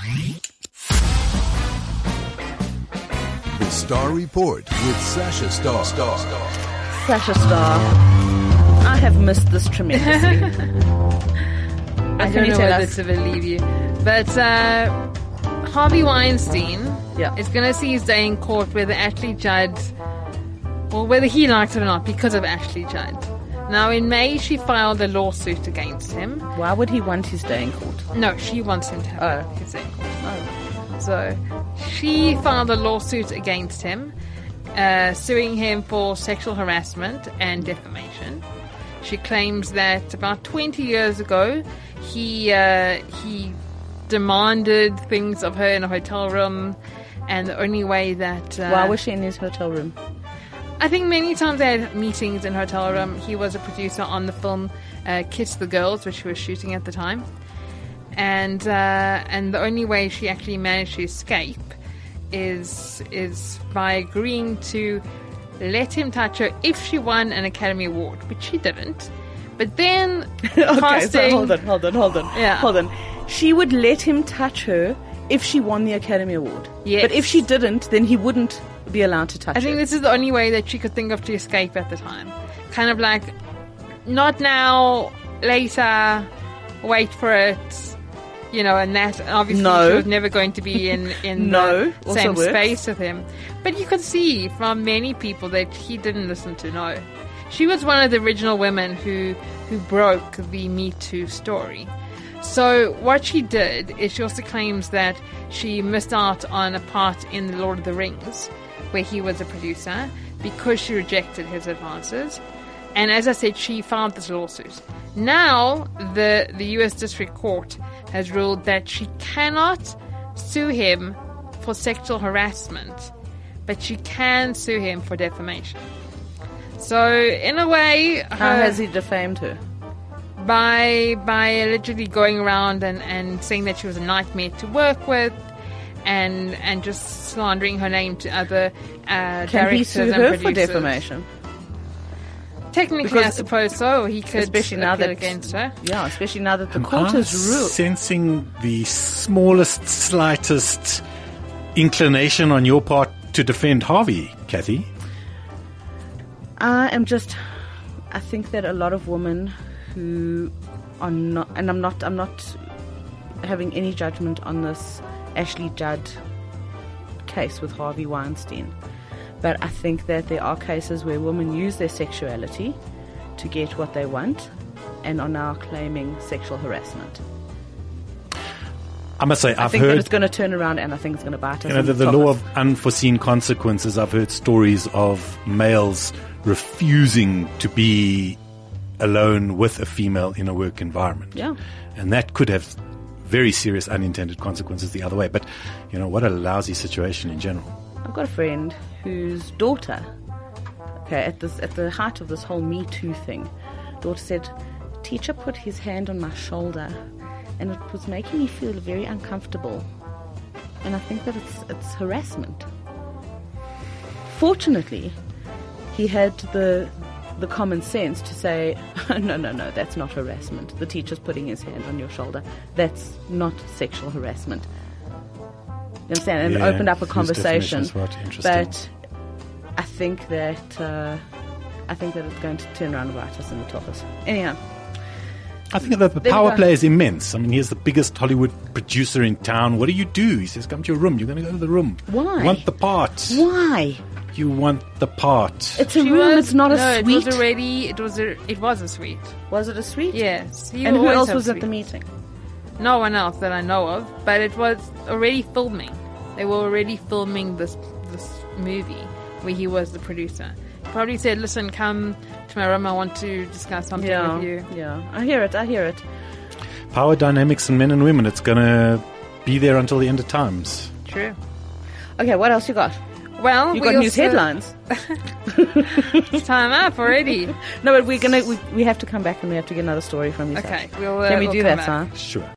The Star Report with Sasha Star. Sasha Star, I have missed this tremendously. I don't know whether to believe you. But Harvey Weinstein is going to see his day in court whether Ashley Judd, or whether he likes it or not, because of Ashley Judd. Now, in May, she filed a lawsuit against him. Why would he want his day in court? No, she wants him to have his day in court. So, she filed a lawsuit against him, suing him for sexual harassment and defamation. She claims that about 20 years ago, he demanded things of her in a hotel room, and the only way that... Why was she in his hotel room? I think many times they had meetings in hotel room. He was a producer on the film Kiss the Girls, which she was shooting at the time. And the only way she actually managed to escape is by agreeing to let him touch her if she won an Academy Award, which she didn't. But then okay, so hold on. Yeah. Hold on. She would let him touch her if she won the Academy Award. Yes. But if she didn't, then he wouldn't be allowed to touch her. I think this is the only way that she could think of to escape at the time. Kind of like, not now, later, wait for it, and that obviously she was never going to be in the same space with him. But you could see from many people that he didn't listen to no. She was one of the original women who broke the Me Too story. So what she did is she also claims that she missed out on a part in The Lord of the Rings, where he was a producer, because she rejected his advances. And as I said, she filed this lawsuit. Now, the U.S. District Court has ruled that she cannot sue him for sexual harassment, but she can sue him for defamation. So, in a way... How has he defamed her? By allegedly going around and saying that she was a nightmare to work with, and just slandering her name to other Can directors he sue and her producers. for defamation? Technically, I suppose so. He could especially now appeal that against her. Yeah, especially now that the court has ruled. Sensing the smallest, slightest inclination on your part to defend Harvey, Kathy. I think that a lot of women who are not, and I'm not having any judgment on this Ashley Judd case with Harvey Weinstein, but I think that there are cases where women use their sexuality to get what they want and are now claiming sexual harassment. I must say, I think that it's going to turn around, and I think it's going to bite us. The law of unforeseen consequences. I've heard stories of males refusing to be alone with a female in a work environment. Yeah. And that could have very serious unintended consequences the other way. But, what a lousy situation in general. I've got a friend whose daughter, at the height of this whole Me Too thing, daughter said, teacher put his hand on my shoulder and it was making me feel very uncomfortable. And I think that it's harassment. Fortunately, he had the common sense to say, no, that's not harassment. The teacher's putting his hand on your shoulder. That's not sexual harassment. You understand? And opened up a conversation. But I think that it's going to turn around and bite us in the office. Anyhow. I think that the power play is immense. I mean, he's the biggest Hollywood producer in town. What do? He says, come to your room. You're going to go to the room. Why? You want the part. Why? You want the part. It's a room. It's not a suite. It was a suite. Was it a suite? Yes. And who else was at the meeting? No one else that I know of. But it was already filming. They were already filming this movie where he was the producer. He probably said, "Listen, come to my room. I want to discuss something with you." Yeah, I hear it. Power dynamics in men and women. It's going to be there until the end of times. True. Okay, what else you got? Well, you got news headlines. It's time up already. No, but we have to come back and we have to get another story from you. Okay, can we do that, Simon? Sure.